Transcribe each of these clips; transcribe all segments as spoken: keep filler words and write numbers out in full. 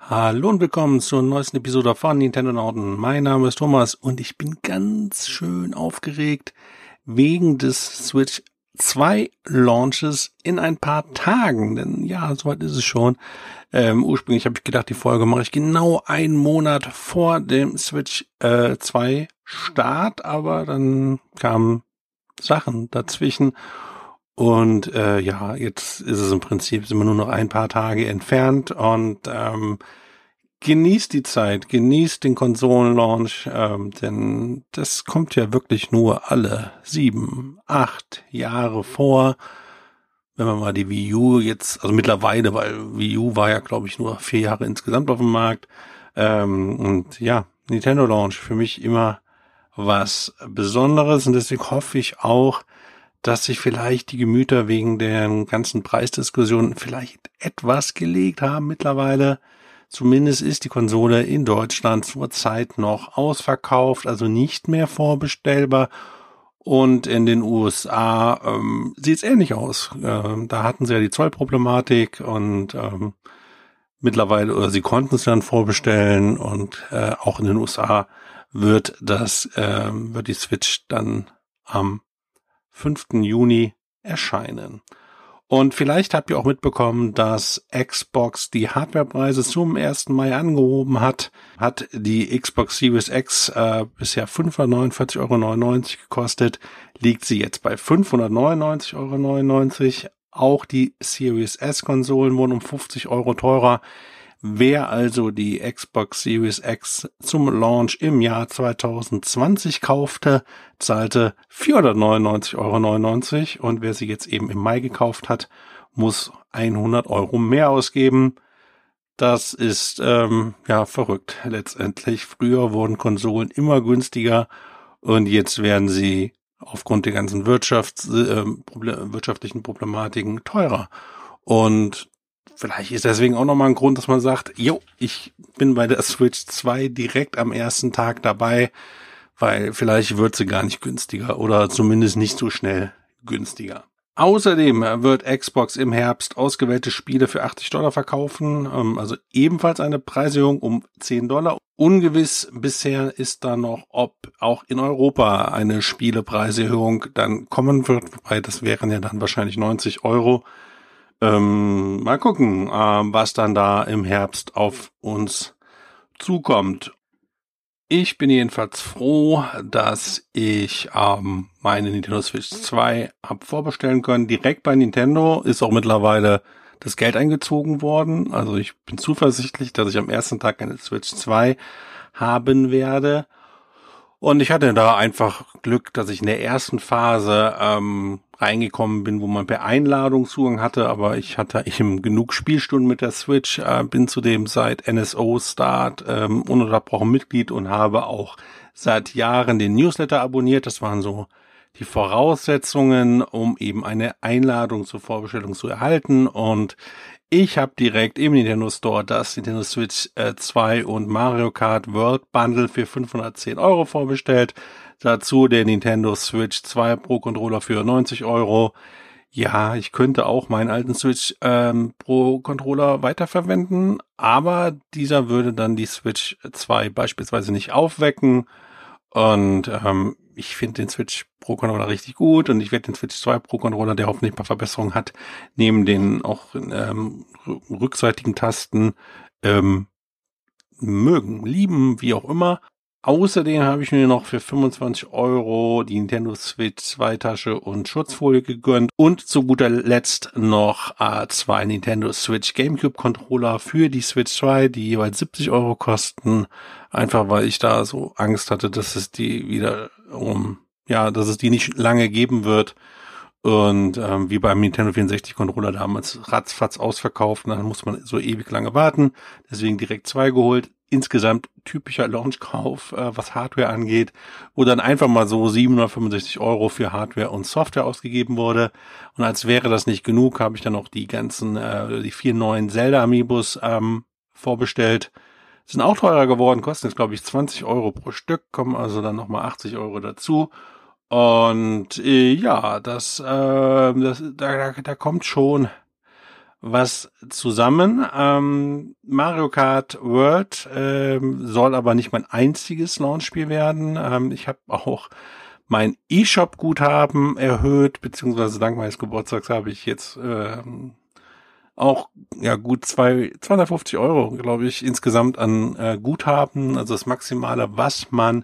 Hallo und willkommen zur neuesten Episode von Nintendo Nauten. Mein Name ist Thomas und ich bin ganz schön aufgeregt wegen des Switch zwei Launches in ein paar Tagen. Denn ja, soweit ist es schon. Ähm, ursprünglich habe ich gedacht, die Folge mache ich genau einen Monat vor dem Switch äh, zwei Start, aber dann kamen Sachen dazwischen. Und äh, ja, jetzt ist es im Prinzip, sind wir nur noch ein paar Tage entfernt und ähm, genießt die Zeit, genießt den Konsolenlaunch, ähm, denn das kommt ja wirklich nur alle sieben, acht Jahre vor. Wenn man mal die Wii U jetzt, also mittlerweile, weil Wii U war ja, glaube ich, nur vier Jahre insgesamt auf dem Markt. Ähm, und ja, Nintendo Launch für mich immer was Besonderes und deswegen hoffe ich auch, dass sich vielleicht die Gemüter wegen der ganzen Preisdiskussionen vielleicht etwas gelegt haben mittlerweile. Zumindest ist die Konsole in Deutschland zurzeit noch ausverkauft, also nicht mehr vorbestellbar. Und in den U S A ähm, sieht es ähnlich aus. Ähm, da hatten sie ja die Zollproblematik und ähm, mittlerweile, oder sie konnten es dann vorbestellen und äh, auch in den U S A wird das, ähm, wird die Switch dann am fünften Juni erscheinen. Und vielleicht habt ihr auch mitbekommen, dass Xbox die Hardwarepreise zum ersten Mai angehoben hat. Hat die Xbox Series X äh, bisher fünfhundertneunundvierzig Euro neunundneunzig gekostet, liegt sie jetzt bei fünfhundertneunundneunzig Euro neunundneunzig. Auch die Series S-Konsolen wurden um fünfzig Euro teurer. Wer also die Xbox Series X zum Launch im Jahr zwanzig zwanzig kaufte, zahlte vierhundertneunundneunzig Euro neunundneunzig und wer sie jetzt eben im Mai gekauft hat, muss hundert Euro mehr ausgeben. Das ist ähm, ja verrückt letztendlich. Früher wurden Konsolen immer günstiger und jetzt werden sie aufgrund der ganzen Wirtschafts-, äh, Proble- wirtschaftlichen Problematiken teurer. Und vielleicht ist deswegen auch nochmal ein Grund, dass man sagt, jo, ich bin bei der Switch zwei direkt am ersten Tag dabei, weil vielleicht wird sie gar nicht günstiger oder zumindest nicht so schnell günstiger. Außerdem wird Xbox im Herbst ausgewählte Spiele für achtzig Dollar verkaufen, also ebenfalls eine Preiserhöhung um zehn Dollar. Ungewiss bisher ist da noch, ob auch in Europa eine Spielepreiserhöhung dann kommen wird, wobei das wären ja dann wahrscheinlich neunzig Euro. Ähm, mal gucken, äh, was dann da im Herbst auf uns zukommt. Ich bin jedenfalls froh, dass ich ähm, meine Nintendo Switch zwei hab vorbestellen können. Direkt bei Nintendo ist auch mittlerweile das Geld eingezogen worden. Also ich bin zuversichtlich, dass ich am ersten Tag eine Switch zwei haben werde. Und ich hatte da einfach Glück, dass ich in der ersten Phase ähm, reingekommen bin, wo man per Einladung Zugang hatte, aber ich hatte eben genug Spielstunden mit der Switch, äh, bin zudem seit N S O Start ähm, ununterbrochen Mitglied und habe auch seit Jahren den Newsletter abonniert. Das waren so die Voraussetzungen, um eben eine Einladung zur Vorbestellung zu erhalten. Und ich habe direkt im Nintendo Store das Nintendo Switch äh, zwei und Mario Kart World Bundle für fünfhundertzehn Euro vorbestellt. Dazu der Nintendo Switch zwei Pro Controller für neunzig Euro. Ja, ich könnte auch meinen alten Switch ähm, Pro Controller weiterverwenden, aber dieser würde dann die Switch zwei beispielsweise nicht aufwecken. Und ähm, ich finde den Switch Pro Controller richtig gut und ich werde den Switch zwei Pro Controller, der hoffentlich ein paar Verbesserungen hat, neben den auch ähm, rückseitigen Tasten ähm, mögen, lieben, wie auch immer. Außerdem habe ich mir noch für fünfundzwanzig Euro die Nintendo Switch zwei Tasche und Schutzfolie gegönnt und zu guter Letzt noch äh, zwei Nintendo Switch GameCube Controller für die Switch zwei, die jeweils siebzig Euro kosten, einfach weil ich da so Angst hatte, dass es die wieder um, ja, dass es die nicht lange geben wird. Und ähm, wie beim Nintendo vierundsechzig Controller damals ratzfatz ausverkauft, und dann muss man so ewig lange warten. Deswegen direkt zwei geholt. Insgesamt typischer Launchkauf, äh, was Hardware angeht, wo dann einfach mal so siebenhundertfünfundsechzig Euro für Hardware und Software ausgegeben wurde. Und als wäre das nicht genug, habe ich dann noch die ganzen, äh, die vier neuen Zelda-Amiibos ähm, vorbestellt. Sind auch teurer geworden, kosten jetzt glaube ich zwanzig Euro pro Stück, kommen also dann nochmal achtzig Euro dazu. Und äh, ja, das, äh, das da, da kommt schon was zusammen. Ähm, Mario Kart World ähm, soll aber nicht mein einziges Launchspiel werden. Ähm, ich habe auch mein eShop-Guthaben erhöht, beziehungsweise dank meines Geburtstags habe ich jetzt ähm, auch ja gut zwei zweihundertfünfzig Euro, glaube ich, insgesamt an äh, Guthaben, also das Maximale, was man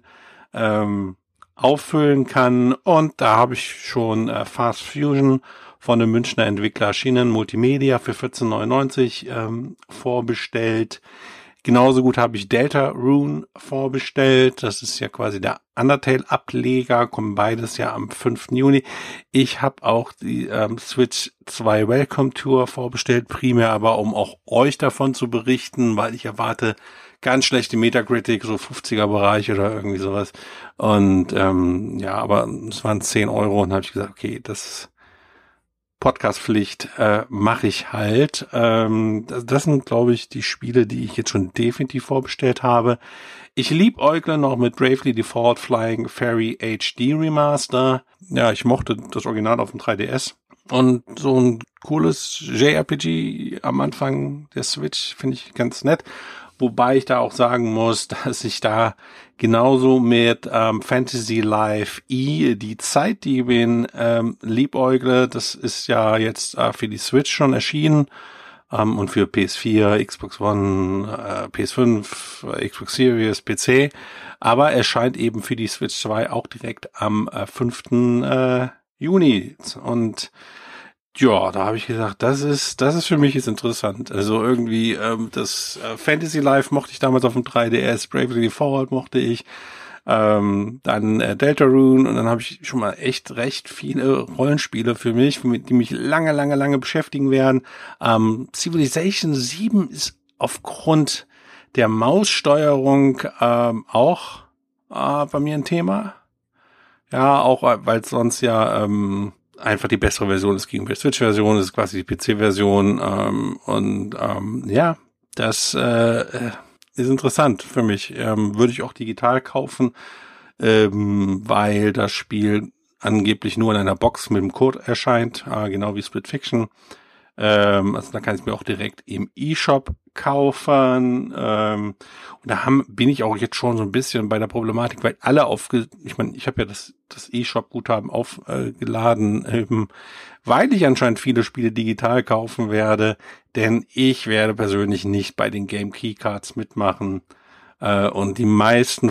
ähm, auffüllen kann. Und da habe ich schon äh, Fast Fusion von dem Münchner Entwickler Schienen Multimedia für vierzehn neunundneunzig ähm, vorbestellt. Genauso gut habe ich Deltarune vorbestellt. Das ist ja quasi der Undertale-Ableger. Kommen beides ja am fünften Juni. Ich habe auch die ähm, Switch zwei Welcome Tour vorbestellt, primär aber um auch euch davon zu berichten, weil ich erwarte ganz schlechte Metacritic, so fünfziger-Bereich oder irgendwie sowas. Und ähm, ja, aber es waren zehn Euro und habe ich gesagt, okay, das Podcast-Pflicht äh, mache ich halt. Ähm, das, das sind, glaube ich, die Spiele, die ich jetzt schon definitiv vorbestellt habe. Ich liebäugle noch mit Bravely Default Flying Fairy H D Remaster. Ja, ich mochte das Original auf dem drei D S. Und so ein cooles J R P G am Anfang der Switch finde ich ganz nett. Wobei ich da auch sagen muss, dass ich da genauso mit ähm, Fantasy Life E die Zeitdiebin ähm, liebäugle. Das ist ja jetzt äh, für die Switch schon erschienen ähm, und für P S vier, Xbox One, äh, P S fünf, äh, Xbox Series, P C. Aber erscheint eben für die Switch zwei auch direkt am äh, fünften Äh, Juni. Und ja, da habe ich gesagt, das ist, das ist für mich jetzt interessant. Also irgendwie ähm, das äh, Fantasy Life mochte ich damals auf dem drei D S, Bravely Default mochte ich, ähm, dann äh, Deltarune und dann habe ich schon mal echt recht viele Rollenspiele für mich, die mich lange, lange, lange beschäftigen werden. Ähm, Civilization sieben ist aufgrund der Maussteuerung ähm, auch äh, bei mir ein Thema. Ja, auch weil es sonst ja ähm, einfach die bessere Version ist gegenüber der Switch-Version, das ist quasi die P C-Version ähm, und ähm, ja, das äh, ist interessant für mich. Ähm, würde ich auch digital kaufen, ähm, weil das Spiel angeblich nur in einer Box mit dem Code erscheint, äh, genau wie Split Fiction. Ähm, also da kann ich es mir auch direkt im eShop kaufen. Ähm, und da haben, bin ich auch jetzt schon so ein bisschen bei der Problematik, weil alle aufge... Ich meine, ich habe ja das, das eShop-Guthaben aufgeladen, äh, eben, weil ich anscheinend viele Spiele digital kaufen werde, denn ich werde persönlich nicht bei den Game Keycards mitmachen. Äh, und die meisten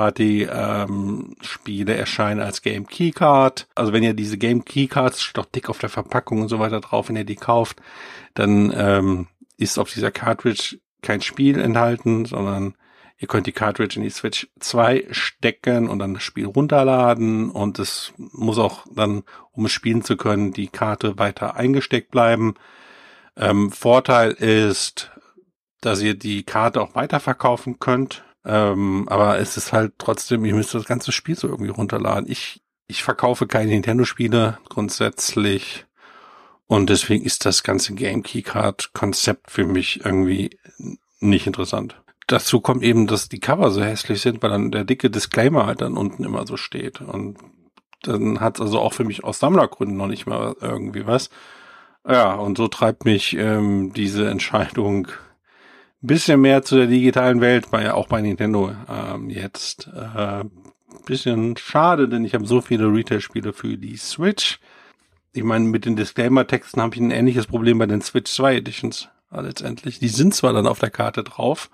Third-Party-Spiele ähm, erscheinen als Game Keycard. Also wenn ihr diese Game Keycards, steht auch dick auf der Verpackung und so weiter drauf, wenn ihr die kauft, dann ähm, ist auf dieser Cartridge kein Spiel enthalten, sondern ihr könnt die Cartridge in die Switch zwei stecken und dann das Spiel runterladen und es muss auch dann, um es spielen zu können, die Karte weiter eingesteckt bleiben. Ähm, Vorteil ist, dass ihr die Karte auch weiterverkaufen könnt. Ähm, aber es ist halt trotzdem, ihr müsst das ganze Spiel so irgendwie runterladen. Ich, ich verkaufe keine Nintendo-Spiele grundsätzlich. Und deswegen ist das ganze Game Keycard-Konzept für mich irgendwie nicht interessant. Dazu kommt eben, dass die Cover so hässlich sind, weil dann der dicke Disclaimer halt dann unten immer so steht. Und dann hat es also auch für mich aus Sammlergründen noch nicht mal irgendwie was. Ja, und so treibt mich ähm, diese Entscheidung bisschen mehr zu der digitalen Welt, bei ja auch bei Nintendo ähm, jetzt. Äh, bisschen schade, denn ich habe so viele Retail-Spiele für die Switch. Ich meine, mit den Disclaimer-Texten habe ich ein ähnliches Problem bei den Switch zwei Editions äh, letztendlich. Die sind zwar dann auf der Karte drauf,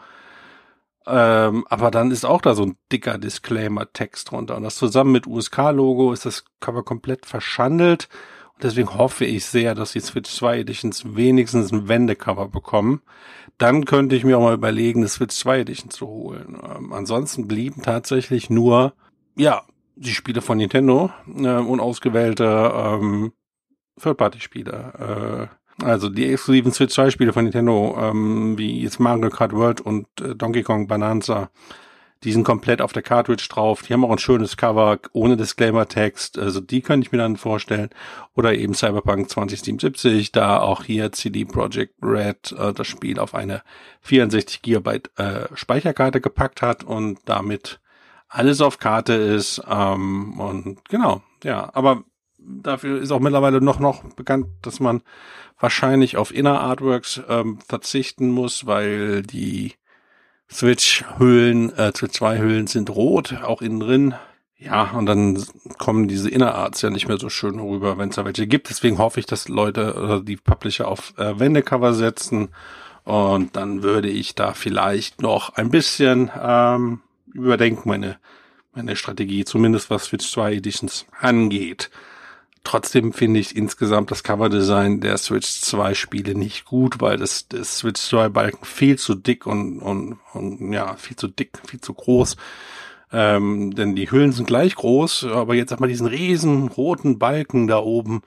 ähm, aber dann ist auch da so ein dicker Disclaimer-Text drunter. Und das zusammen mit U S K-Logo ist das Cover komplett verschandelt. Und deswegen hoffe ich sehr, dass die Switch zwei Editions wenigstens ein Wendecover bekommen. Dann könnte ich mir auch mal überlegen, eine Switch zwei Edition zu holen. Ähm, ansonsten blieben tatsächlich nur, ja, die Spiele von Nintendo, äh, unausgewählte ähm, Third-Party-Spiele. Äh, also die exklusiven Switch zwei Spiele von Nintendo, ähm, wie jetzt Mario Kart World und äh, Donkey Kong Bonanza, die sind komplett auf der Cartridge drauf. Die haben auch ein schönes Cover ohne Disclaimer-Text. Also die könnte ich mir dann vorstellen. Oder eben Cyberpunk zwanzig siebenundsiebzig, da auch hier C D Projekt Red äh, das Spiel auf eine vierundsechzig Gigabyte äh, Speicherkarte gepackt hat und damit alles auf Karte ist. Ähm, und genau, ja. Aber dafür ist auch mittlerweile noch noch bekannt, dass man wahrscheinlich auf Inner Artworks ähm, verzichten muss, weil die Switch-Hüllen, äh, Switch zwei Hüllen sind rot, auch innen drin. Ja, und dann kommen diese Inner Arts ja nicht mehr so schön rüber, wenn es da welche gibt. Deswegen hoffe ich, dass Leute oder die Publisher auf äh, Wendecover setzen. Und dann würde ich da vielleicht noch ein bisschen ähm, überdenken, meine meine Strategie, zumindest was Switch zwei Editions angeht. Trotzdem finde ich insgesamt das Coverdesign der Switch zwei Spiele nicht gut, weil das, das Switch zwei Balken viel zu dick und, und, und ja, viel zu dick, viel zu groß. Ähm, denn die Hüllen sind gleich groß, aber jetzt hat man diesen riesen roten Balken da oben.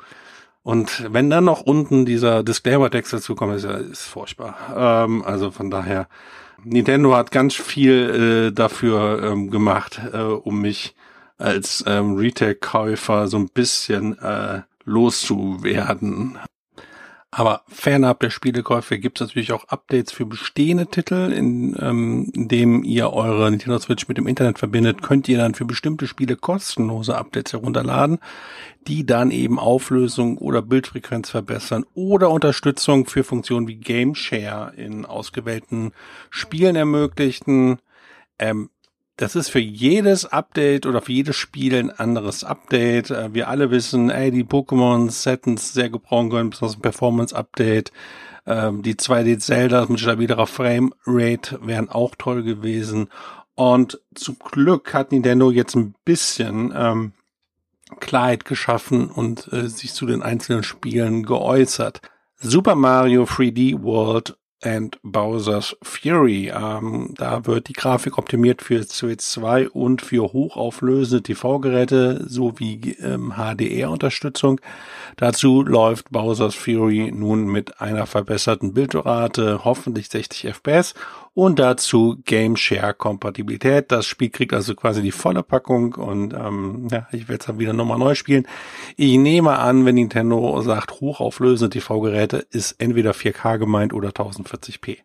Und wenn dann noch unten dieser Disclaimer-Text dazu kommt, ist ja ist furchtbar. Ähm, also von daher, Nintendo hat ganz viel äh, dafür ähm, gemacht, äh, um mich als ähm, Retail-Käufer so ein bisschen äh, loszuwerden. Aber fernab der Spielekäufe gibt es natürlich auch Updates für bestehende Titel, in, ähm, indem ihr eure Nintendo Switch mit dem Internet verbindet, könnt ihr dann für bestimmte Spiele kostenlose Updates herunterladen, die dann eben Auflösung oder Bildfrequenz verbessern oder Unterstützung für Funktionen wie Game Share in ausgewählten Spielen ermöglichen. Ähm, Das ist für jedes Update oder für jedes Spiel ein anderes Update. Wir alle wissen, ey, die Pokémon hätten es sehr gebrauchen können, besonders ein Performance-Update. Ähm, die zwei D Zelda mit stabilerer Framerate wären auch toll gewesen. Und zum Glück hat Nintendo jetzt ein bisschen ähm, Klarheit geschaffen und äh, sich zu den einzelnen Spielen geäußert. Super Mario drei D World and Bowser's Fury. Ähm, da wird die Grafik optimiert für Switch zwei und für hochauflösende T V-Geräte sowie ähm, H D R-Unterstützung. Dazu läuft Bowser's Fury nun mit einer verbesserten Bildrate, hoffentlich sechzig F P S und dazu Game Share Kompatibilität. Das Spiel kriegt also quasi die volle Packung und ähm, ja, ich werde es dann wieder nochmal neu spielen. Ich nehme an, wenn Nintendo sagt hochauflösende T V-Geräte, ist entweder vier K gemeint oder tausendvierzig p.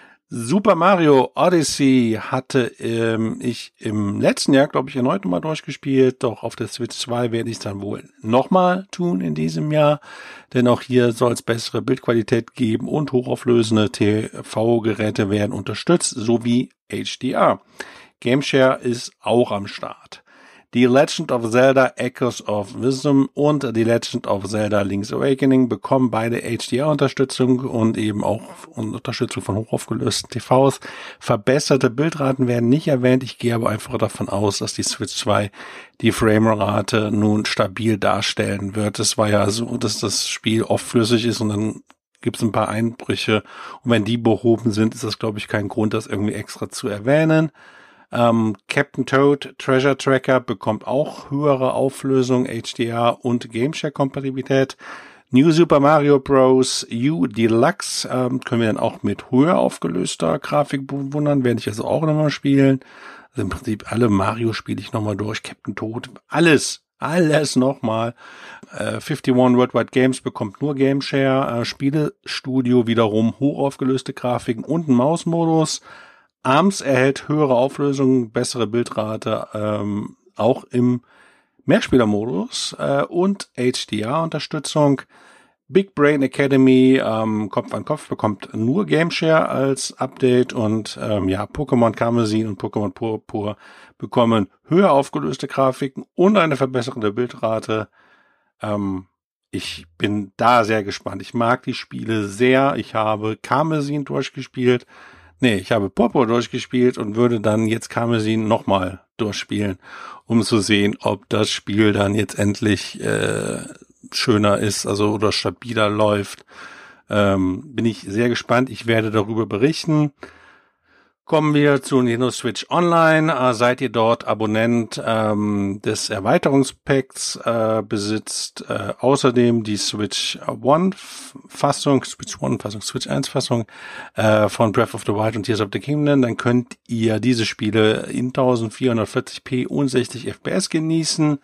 Super Mario Odyssey hatte ähm, ich im letzten Jahr, glaube ich, erneut nochmal durchgespielt. Doch auf der Switch zwei werde ich es dann wohl nochmal tun in diesem Jahr. Denn auch hier soll es bessere Bildqualität geben und hochauflösende T V-Geräte werden unterstützt, sowie H D R. GameShare ist auch am Start. The Legend of Zelda Echoes of Wisdom und The Legend of Zelda Link's Awakening bekommen beide H D R-Unterstützung und eben auch Unterstützung von hochaufgelösten T Vs. Verbesserte Bildraten werden nicht erwähnt. Ich gehe aber einfach davon aus, dass die Switch zwei die Framerate nun stabil darstellen wird. Es war ja so, dass das Spiel oft flüssig ist und dann gibt es ein paar Einbrüche. Und wenn die behoben sind, ist das, glaube ich, kein Grund, das irgendwie extra zu erwähnen. Ähm, Captain Toad Treasure Tracker bekommt auch höhere Auflösung, H D R und GameShare-Kompatibilität. New Super Mario Bros. U Deluxe ähm, können wir dann auch mit höher aufgelöster Grafik bewundern, werde ich also auch nochmal spielen. Also im Prinzip alle Mario spiele ich nochmal durch, Captain Toad, alles, alles nochmal. Äh, einundfünfzig Worldwide Games bekommt nur GameShare, äh, Spielestudio wiederum hochaufgelöste Grafiken und einen Mausmodus. ARMS erhält höhere Auflösung, bessere Bildrate, ähm, auch im Mehrspielermodus äh, und H D R-Unterstützung. Big Brain Academy, ähm, Kopf an Kopf, bekommt nur GameShare als Update und ähm, ja, Pokémon Karmesin und Pokémon Purpur bekommen höher aufgelöste Grafiken und eine verbesserte Bildrate. Ähm, ich bin da sehr gespannt. Ich mag die Spiele sehr. Ich habe Karmesin durchgespielt. Nee, ich habe Purpur durchgespielt und würde dann jetzt Karmesin nochmal durchspielen, um zu sehen, ob das Spiel dann jetzt endlich äh, schöner ist, also oder stabiler läuft. Ähm, bin ich sehr gespannt. Ich werde darüber berichten. Kommen wir zu Nintendo Switch Online. Äh, seid ihr dort Abonnent ähm, des Erweiterungspacks, äh, besitzt äh, außerdem die Switch One Fassung, Switch One Fassung, Switch eins Fassung äh, von Breath of the Wild und Tears of the Kingdom, dann könnt ihr diese Spiele in vierzehnhundertvierzig p und sechzig F P S genießen.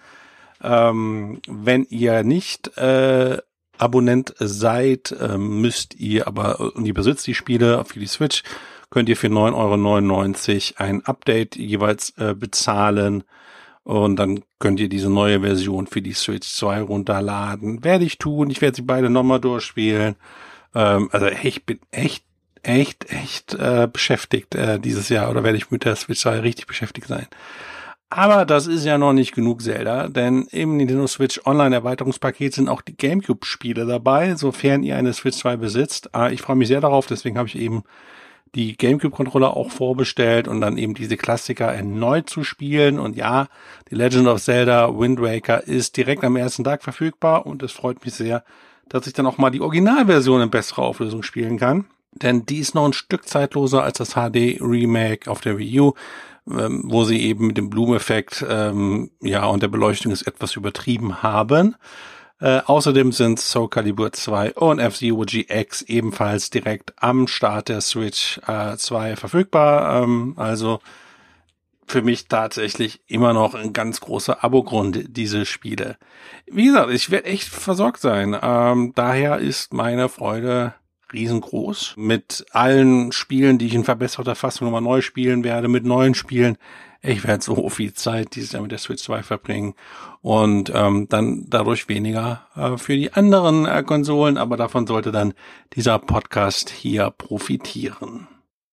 Ähm, wenn ihr nicht äh, Abonnent seid, äh, müsst ihr aber, und ihr besitzt die Spiele für die Switch, könnt ihr für neun Euro neunundneunzig ein Update jeweils äh, bezahlen Und dann könnt ihr diese neue Version für die Switch zwei runterladen. Werde ich tun. Ich werde sie beide nochmal durchspielen. Ähm, also ich bin echt, echt, echt äh, beschäftigt äh, dieses Jahr. Oder werde ich mit der Switch zwei richtig beschäftigt sein. Aber das ist ja noch nicht genug Zelda, denn im Nintendo Switch Online Erweiterungspaket sind auch die GameCube-Spiele dabei, sofern ihr eine Switch zwei besitzt. Ich freue mich sehr darauf, deswegen habe ich eben die GameCube-Controller auch vorbestellt und dann eben diese Klassiker erneut zu spielen. Und ja, die Legend of Zelda Wind Waker ist direkt am ersten Tag verfügbar und es freut mich sehr, dass ich dann auch mal die Originalversion in besserer Auflösung spielen kann. Denn die ist noch ein Stück zeitloser als das H D-Remake auf der Wii U, ähm, wo sie eben mit dem Bloom-Effekt ähm, ja und der Beleuchtung es etwas übertrieben haben. Äh, außerdem sind Soul Calibur zwei und F-Zero G X ebenfalls direkt am Start der Switch äh, zwei verfügbar. Ähm, also für mich tatsächlich immer noch ein ganz großer Abogrund, diese Spiele. Wie gesagt, ich werde echt versorgt sein. Ähm, daher ist meine Freude riesengroß. Mit allen Spielen, die ich in verbesserter Fassung nochmal neu spielen werde, mit neuen Spielen. Ich werde so viel Zeit dieses Jahr mit der Switch zwei verbringen und ähm, dann dadurch weniger äh, für die anderen äh, Konsolen, aber davon sollte dann dieser Podcast hier profitieren.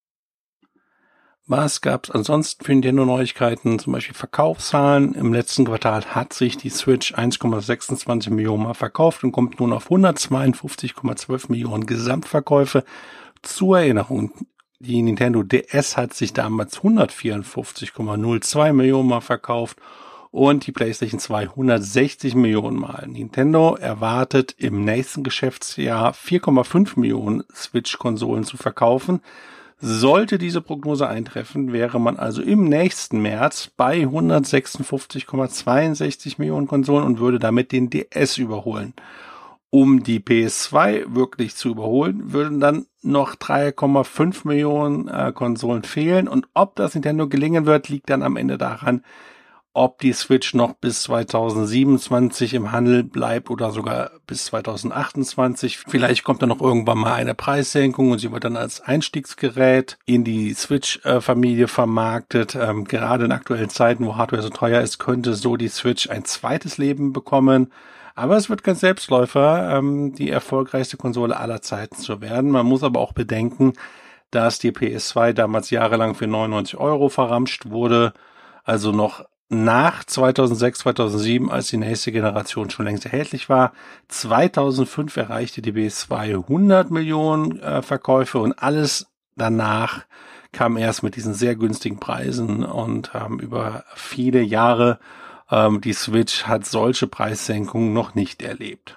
Was gab's ansonsten für Nintendo Neuigkeiten? Zum Beispiel Verkaufszahlen. Im letzten Quartal hat sich die Switch eins Komma sechsundzwanzig Millionen Mal verkauft und kommt nun auf hundertzweiundfünfzig Komma zwölf Millionen Gesamtverkäufe. Zur Erinnerung, die Nintendo D S hat sich damals hundertvierundfünfzig Komma null zwei Millionen Mal verkauft und die PlayStation zwei hundertsechzig Millionen Mal. Nintendo erwartet im nächsten Geschäftsjahr vier Komma fünf Millionen Switch-Konsolen zu verkaufen. Sollte diese Prognose eintreffen, wäre man also im nächsten März bei hundertsechsundfünfzig Komma zweiundsechzig Millionen Konsolen und würde damit den D S überholen. Um die P S zwei wirklich zu überholen, würden dann noch drei Komma fünf Millionen äh, Konsolen fehlen. Und ob das Nintendo gelingen wird, liegt dann am Ende daran, ob die Switch noch bis zweitausendsiebenundzwanzig im Handel bleibt oder sogar bis zweitausendachtundzwanzig. Vielleicht kommt dann noch irgendwann mal eine Preissenkung und sie wird dann als Einstiegsgerät in die Switch-Familie vermarktet. Ähm, gerade in aktuellen Zeiten, wo Hardware so teuer ist, könnte so die Switch ein zweites Leben bekommen. Aber es wird kein Selbstläufer, ähm, die erfolgreichste Konsole aller Zeiten zu werden. Man muss aber auch bedenken, dass die P S zwei damals jahrelang für neunundneunzig Euro verramscht wurde, also noch nach zweitausendsechs, zweitausendsieben, als die nächste Generation schon längst erhältlich war. zweitausendfünf erreichte die P S zwei hundert Millionen äh, Verkäufe und alles danach kam erst mit diesen sehr günstigen Preisen und ähm, über viele Jahre ähm, die Switch hat solche Preissenkungen noch nicht erlebt.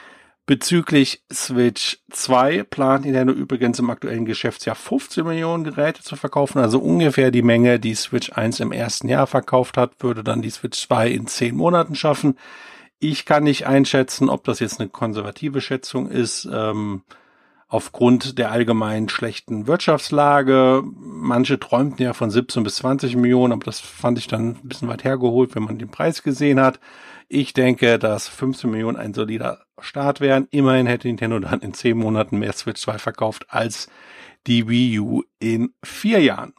Bezüglich Switch zwei plant Nintendo übrigens im aktuellen Geschäftsjahr fünfzehn Millionen Geräte zu verkaufen, also ungefähr die Menge, die Switch eins im ersten Jahr verkauft hat, würde dann die Switch zwei in zehn Monaten schaffen. Ich kann nicht einschätzen, ob das jetzt eine konservative Schätzung ist, ähm, aufgrund der allgemein schlechten Wirtschaftslage. Manche träumten ja von siebzehn bis zwanzig Millionen, aber das fand ich dann ein bisschen weit hergeholt, wenn man den Preis gesehen hat. Ich denke, dass fünfzehn Millionen ein solider Start wären. Immerhin hätte Nintendo dann in zehn Monaten mehr Switch zwei verkauft als die Wii U in vier Jahren.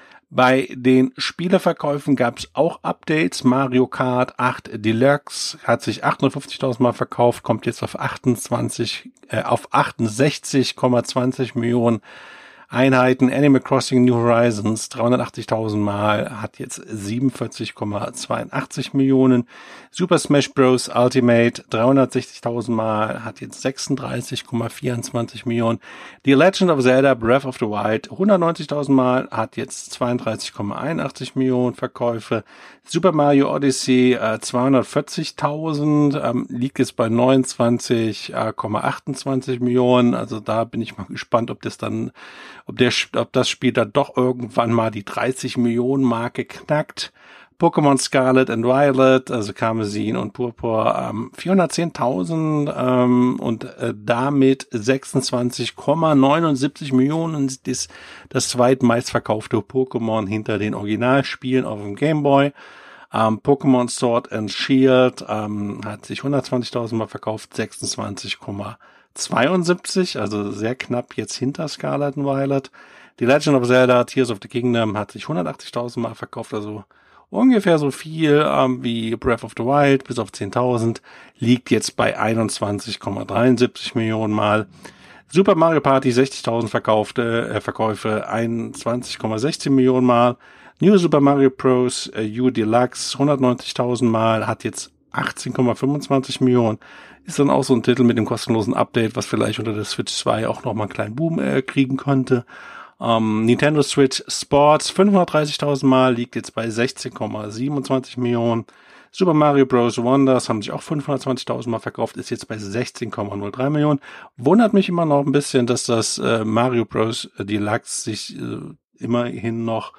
Bei den Spieleverkäufen gab es auch Updates. Mario Kart acht Deluxe hat sich achthundertfünfzigtausend Mal verkauft, kommt jetzt auf achtundzwanzig, äh, auf achtundsechzig Komma zwanzig Millionen Einheiten. Animal Crossing New Horizons dreihundertachtzigtausend Mal, hat jetzt siebenundvierzig Komma zweiundachtzig Millionen. Super Smash Bros. Ultimate dreihundertsechzigtausend Mal, hat jetzt sechsunddreißig Komma vierundzwanzig Millionen. The Legend of Zelda Breath of the Wild hundertneunzigtausend Mal, hat jetzt zweiunddreißig Komma einundachtzig Millionen Verkäufe. Super Mario Odyssey äh, zweihundertvierzigtausend, ähm, liegt jetzt bei neunundzwanzig Komma achtundzwanzig Millionen. Also da bin ich mal gespannt, ob das dann Ob, der, ob das Spiel dann doch irgendwann mal die dreißig Millionen Marke knackt. Pokémon Scarlet and Violet, also Karmesin und Purpur, ähm, vierhundertzehntausend ähm, und äh, damit sechsundzwanzig Komma neunundsiebzig Millionen ist das zweitmeistverkaufte Pokémon hinter den Originalspielen auf dem Game Boy. Ähm, Pokémon Sword and Shield ähm, hat sich hundertzwanzigtausend Mal verkauft, sechsundzwanzig Komma zweiundsiebzig, also sehr knapp jetzt hinter Scarlet and Violet. Die Legend of Zelda Tears of the Kingdom hat sich hundertachtzigtausend Mal verkauft, also ungefähr so viel ähm, wie Breath of the Wild, bis auf zehntausend, liegt jetzt bei einundzwanzig Komma dreiundsiebzig Millionen Mal. Super Mario Party sechzigtausend verkaufte äh, Verkäufe, einundzwanzig Komma sechzehn Millionen Mal. New Super Mario Bros. äh, U Deluxe hundertneunzigtausend Mal, hat jetzt achtzehn Komma fünfundzwanzig Millionen. Ist dann auch so ein Titel mit dem kostenlosen Update, was vielleicht unter der Switch zwei auch nochmal einen kleinen Boom äh, kriegen könnte. Ähm, Nintendo Switch Sports fünfhundertdreißigtausend Mal, liegt jetzt bei sechzehn Komma siebenundzwanzig Millionen. Super Mario Bros. Wonders haben sich auch fünfhundertzwanzigtausend Mal verkauft, ist jetzt bei sechzehn Komma null drei Millionen. Wundert mich immer noch ein bisschen, dass das äh, Mario Bros. Deluxe sich äh, immerhin noch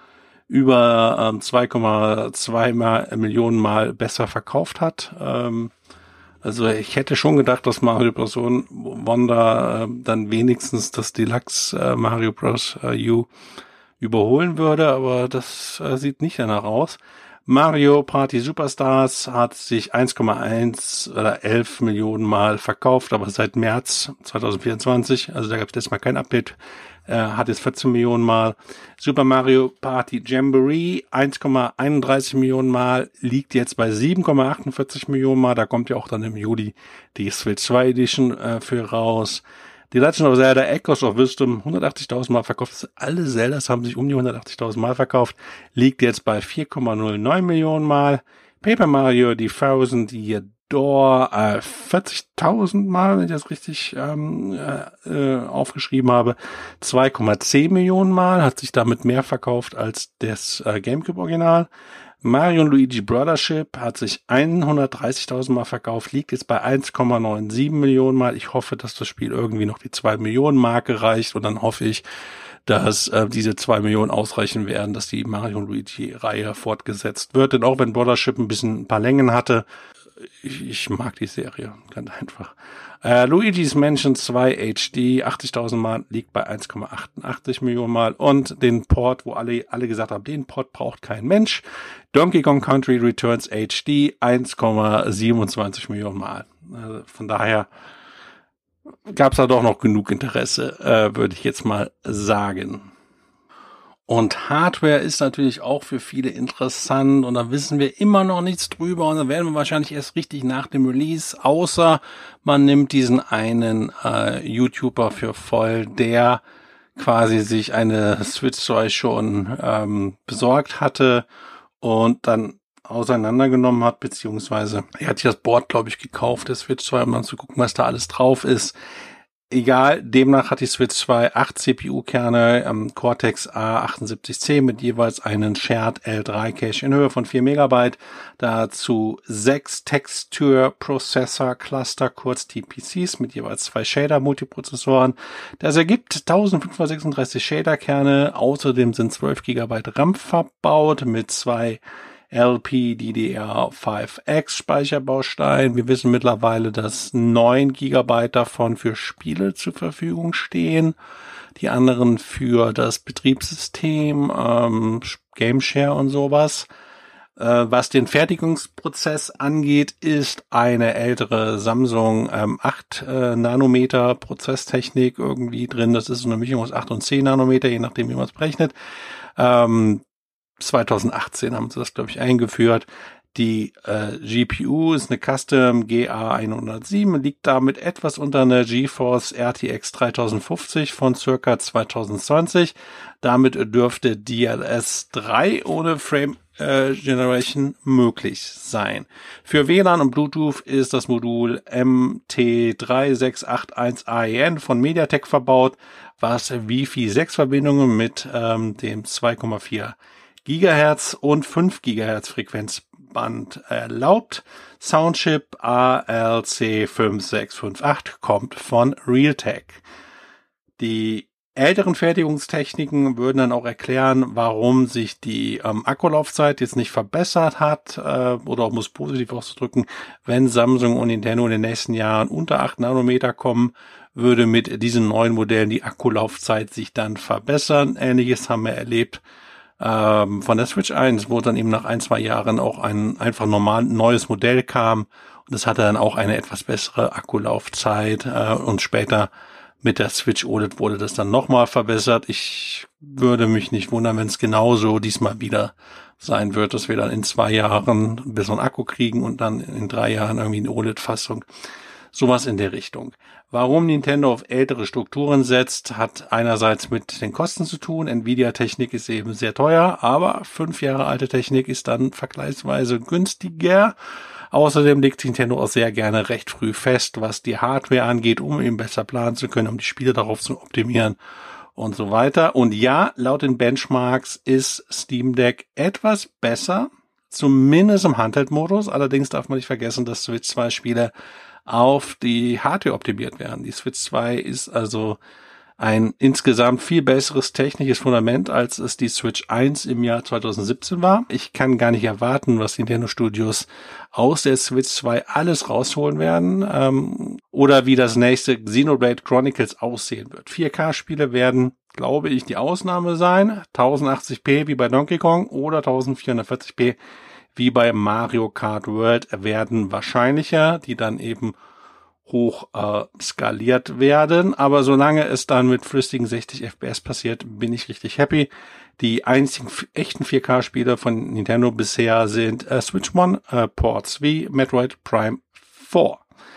über ähm, zwei Komma zwei Millionen Mal besser verkauft hat. Ähm, also ich hätte schon gedacht, dass Mario Bros. Wonder äh, dann wenigstens das Deluxe äh, Mario Bros. Äh, U überholen würde, aber das äh, sieht nicht danach aus. Mario Party Superstars hat sich eins Komma eins oder elf Millionen Mal verkauft, aber seit März zwanzig vierundzwanzig, also da gab es letztes Mal kein Update, äh, hat jetzt vierzehn Millionen Mal. Super Mario Party Jamboree eins Komma einunddreißig Millionen Mal, liegt jetzt bei sieben Komma achtundvierzig Millionen Mal, da kommt ja auch dann im Juli die Switch zwei Edition äh, für raus. Die Legend of Zelda Echoes of Wisdom, hundertachtzigtausend Mal verkauft. Alle Zeldas haben sich um die hundertachtzigtausend Mal verkauft. Liegt jetzt bei vier Komma null neun Millionen Mal. Paper Mario, die Thousand Year Door, äh, vierzigtausend Mal, wenn ich das richtig ähm, äh, aufgeschrieben habe. zwei Komma zehn Millionen Mal, hat sich damit mehr verkauft als das äh, GameCube Original. Mario und Luigi Brothership hat sich hundertdreißigtausend Mal verkauft, liegt jetzt bei eins Komma siebenundneunzig Millionen Mal. Ich hoffe, dass das Spiel irgendwie noch die zwei Millionen Marke reicht und dann hoffe ich, dass äh, diese zwei Millionen ausreichen werden, dass die Mario und Luigi Reihe fortgesetzt wird. Denn auch wenn Brothership ein bisschen ein paar Längen hatte, ich, ich mag die Serie ganz einfach. Äh, Luigi's Mansion zwei H D, achtzigtausend Mal, liegt bei eins Komma achtundachtzig Millionen Mal. Und den Port, wo alle alle gesagt haben, den Port braucht kein Mensch. Donkey Kong Country Returns H D, eins Komma siebenundzwanzig Millionen Mal. Also von daher gab es da doch noch genug Interesse, äh, würde ich jetzt mal sagen. Und Hardware ist natürlich auch für viele interessant und da wissen wir immer noch nichts drüber und dann werden wir wahrscheinlich erst richtig nach dem Release, außer man nimmt diesen einen äh, YouTuber für voll, der quasi sich eine Switch zwei schon ähm, besorgt hatte und dann auseinandergenommen hat, beziehungsweise er hat sich das Board, glaube ich, gekauft, der Switch zwei, um dann zu gucken, was da alles drauf ist. Egal, demnach hat die Switch zwei acht C P U-Kerne, ähm, Cortex A achtundsiebzig C mit jeweils einen Shared L drei Cache in Höhe von vier Megabyte, dazu sechs Texture Processor Cluster, kurz T P Cs mit jeweils zwei Shader-Multiprozessoren. Das ergibt eintausendfünfhundertsechsunddreißig Shader-Kerne, außerdem sind zwölf Gigabyte RAM verbaut mit zwei L P D D R fünf X Speicherbaustein. Wir wissen mittlerweile, dass neun Gigabyte davon für Spiele zur Verfügung stehen. Die anderen für das Betriebssystem, ähm, Game Share und sowas. Äh, was den Fertigungsprozess angeht, ist eine ältere Samsung ähm, acht äh, Nanometer Prozesstechnik irgendwie drin. Das ist so eine Mischung aus acht und zehn Nanometer, je nachdem, wie man es berechnet. Ähm, zweitausendachtzehn haben sie das, glaube ich, eingeführt. Die äh, G P U ist eine Custom G A hundertsieben, liegt damit etwas unter einer GeForce R T X dreitausendfünfzig von circa zweitausendzwanzig. Damit dürfte D L S drei ohne Frame äh, Generation möglich sein. Für W L A N und Bluetooth ist das Modul M T drei sechs acht eins A E N von MediaTek verbaut, was Wi-Fi sechs Verbindungen mit ähm, dem zwei Komma vier Gigahertz und fünf Gigahertz Frequenzband erlaubt. Soundchip A L C fünf sechs fünf acht kommt von Realtek. Die älteren Fertigungstechniken würden dann auch erklären, warum sich die ähm, Akkulaufzeit jetzt nicht verbessert hat, äh, oder um es positiv auszudrücken, wenn Samsung und Nintendo in den nächsten Jahren unter acht Nanometer kommen, würde mit diesen neuen Modellen die Akkulaufzeit sich dann verbessern. Ähnliches haben wir erlebt von der Switch eins, wo dann eben nach ein, zwei Jahren auch ein einfach normal neues Modell kam und das hatte dann auch eine etwas bessere Akkulaufzeit äh, und später Mit der Switch O L E D wurde das dann nochmal verbessert. Ich würde mich nicht wundern, wenn es genauso diesmal wieder sein wird, dass wir dann in zwei Jahren einen besseren Akku kriegen und dann in drei Jahren irgendwie eine O L E D-Fassung. Sowas in der Richtung. Warum Nintendo auf ältere Strukturen setzt, hat einerseits mit den Kosten zu tun. Nvidia-Technik ist eben sehr teuer, aber fünf Jahre alte Technik ist dann vergleichsweise günstiger. Außerdem legt Nintendo auch sehr gerne recht früh fest, was die Hardware angeht, um eben besser planen zu können, um die Spiele darauf zu optimieren und so weiter. Und ja, laut den Benchmarks ist Steam Deck etwas besser, zumindest im Handheld-Modus. Allerdings darf man nicht vergessen, dass Switch zwei Spiele auf die Hardware optimiert werden. Die Switch zwei ist also ein insgesamt viel besseres technisches Fundament, als es die Switch eins im Jahr zweitausendsiebzehn war. Ich kann gar nicht erwarten, was Nintendo Studios aus der Switch zwei alles rausholen werden, ähm, oder wie das nächste Xenoblade Chronicles aussehen wird. vier K-Spiele werden, glaube ich, die Ausnahme sein. tausendachtzig p wie bei Donkey Kong oder vierzehnhundertvierzig p wie bei Mario Kart World werden wahrscheinlicher, die dann eben hoch äh, skaliert werden. Aber solange es dann mit flüssigen sechzig F P S passiert, bin ich richtig happy. Die einzigen f- echten vier K-Spiele von Nintendo bisher sind äh, Switch One äh, Ports wie Metroid Prime vier.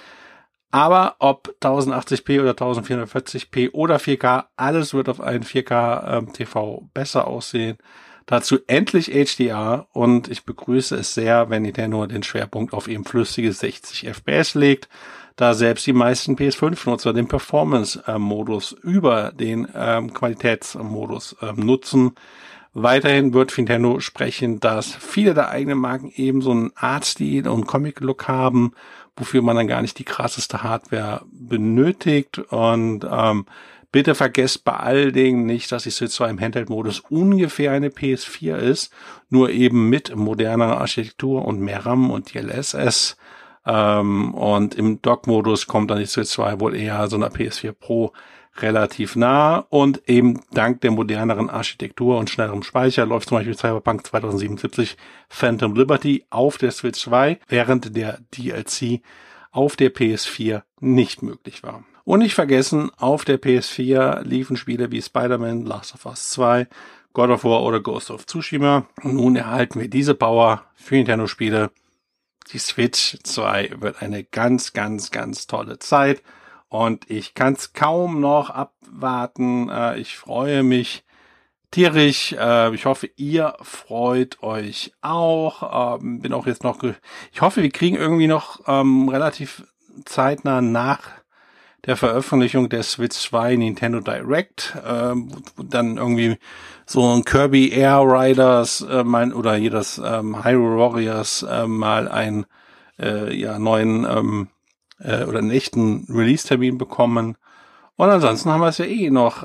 Aber ob tausendachtzig p oder vierzehnhundertvierzig p oder vier K, alles wird auf einen vier K ähm, T V besser aussehen. Dazu endlich H D R und ich begrüße es sehr, wenn Nintendo den Schwerpunkt auf eben flüssige sechzig F P S legt, da selbst die meisten P S fünf Nutzer den Performance-Modus über den ähm, Qualitätsmodus ähm, nutzen. Weiterhin wird Nintendo sprechen, dass viele der eigenen Marken eben so einen Artstil und Comic-Look haben, wofür man dann gar nicht die krasseste Hardware benötigt. Und ähm, bitte vergesst bei all Dingen nicht, dass die Switch zwei im Handheld-Modus ungefähr eine P S vier ist, nur eben mit moderner Architektur und mehr RAM und D L S S. Ähm, und im Dock-Modus kommt dann die Switch zwei wohl eher so einer P S vier Pro relativ nah. Und eben dank der moderneren Architektur und schnellerem Speicher läuft zum Beispiel Cyberpunk zweitausendsiebenundsiebzig Phantom Liberty auf der Switch zwei, während der D L C auf der P S vier nicht möglich war. Und nicht vergessen, auf der P S vier liefen Spiele wie Spider-Man, Last of Us zwei, God of War oder Ghost of Tsushima. Und nun erhalten wir diese Power für Nintendo-Spiele. Die Switch zwei wird eine ganz, ganz, ganz tolle Zeit. Und ich kann es kaum noch abwarten. Ich freue mich tierisch. Ich hoffe, ihr freut euch auch. Bin auch jetzt noch, ich hoffe, wir kriegen irgendwie noch relativ zeitnah nach der Veröffentlichung der Switch zwei Nintendo Direct, ähm, dann irgendwie so ein Kirby Air Riders äh, mein, oder jedes ähm, Hyrule Warriors äh, mal einen äh, ja, neuen ähm, äh, oder einen echten Release-Termin bekommen. Und ansonsten haben wir es ja eh noch.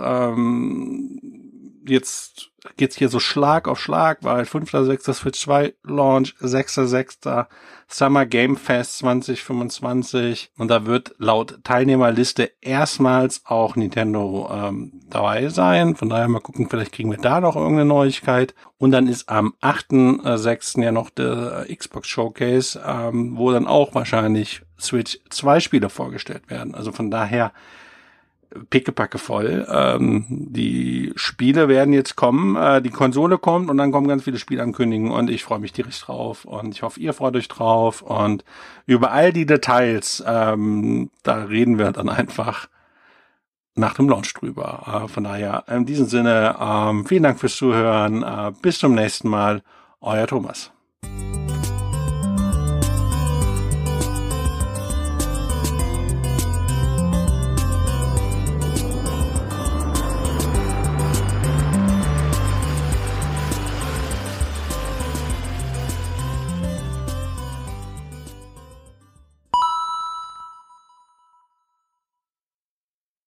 Ähm, jetzt geht's hier so Schlag auf Schlag, weil fünfter sechster Switch zwei Launch, sechster sechster Summer Game Fest zwanzig fünfundzwanzig und da wird laut Teilnehmerliste erstmals auch Nintendo ähm, dabei sein. Von daher mal gucken, vielleicht kriegen wir da noch irgendeine Neuigkeit. Und dann ist am achter sechster ja noch der Xbox Showcase, ähm, wo dann auch wahrscheinlich Switch zwei Spiele vorgestellt werden. Also von daher pickepacke voll. Ähm, die Spiele werden jetzt kommen, äh, die Konsole kommt und dann kommen ganz viele Spielankündigungen und ich freue mich tierisch drauf und ich hoffe, ihr freut euch drauf und über all die Details, ähm, da reden wir dann einfach nach dem Launch drüber. Äh, von daher, in diesem Sinne, ähm, vielen Dank fürs Zuhören, äh, bis zum nächsten Mal, euer Thomas.